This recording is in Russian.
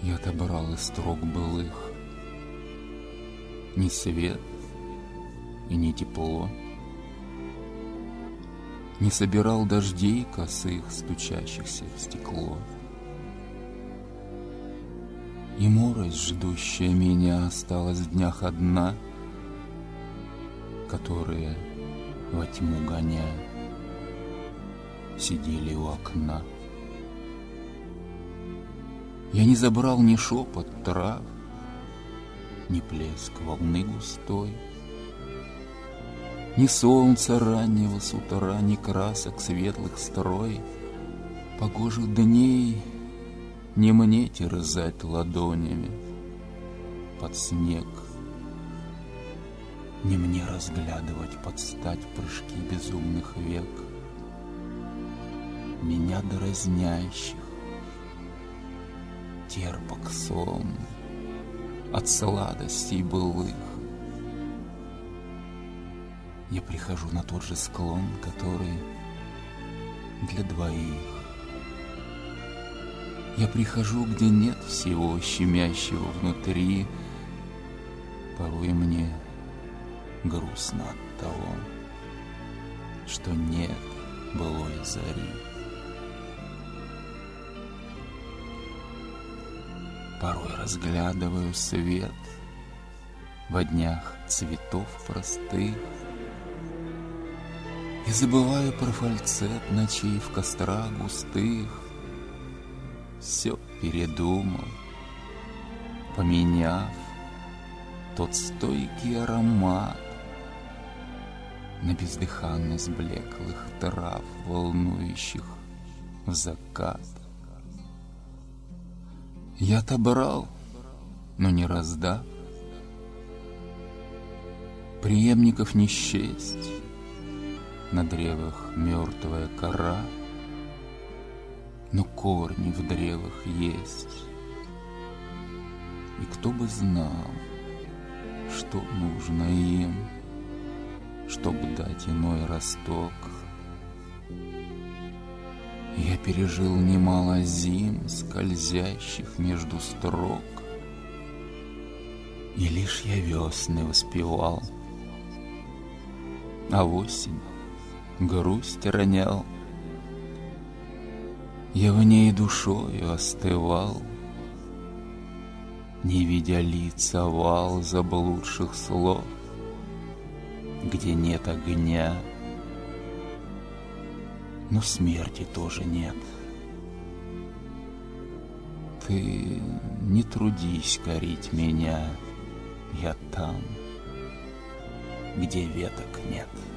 Я отобрал из строк былых ни свет и ни тепло, не собирал дождей косых, стучащихся в стекло. И морось, ждущая меня, осталась в днях одна, которые, во тьму гоня, сидели у окна. Я не забрал ни шепот трав, ни плеск волны густой, ни солнца раннего с утра, ни красок светлых строй. Погожих дней не мне терзать ладонями под снег, не мне разглядывать под стать прыжки безумных век, меня дразнящих. Терпок сон от сладостей былых. Я прихожу на тот же склон, который для двоих. Я прихожу, где нет всего щемящего внутри. Порой мне грустно от того, что нет былой зари. Порой разглядываю свет во днях цветов простых и забываю про фальцет ночей в кострах густых. Все передумал, поменяв тот стойкий аромат на бездыханность блеклых трав, волнующих в закат. Я отобрал, но не раздав, преемников не счесть, на древах мертвая кора, но корни в древах есть. И кто бы знал, что нужно им, чтоб дать иной росток. Я пережил немало зим, скользящих между строк, и лишь я весны воспевал, а в осень грусть ронял. Я в ней душою остывал, не видя лиц овал заблудших слов, где нет огня, но смерти тоже нет. Ты не трудись корить меня, я там, где веток нет.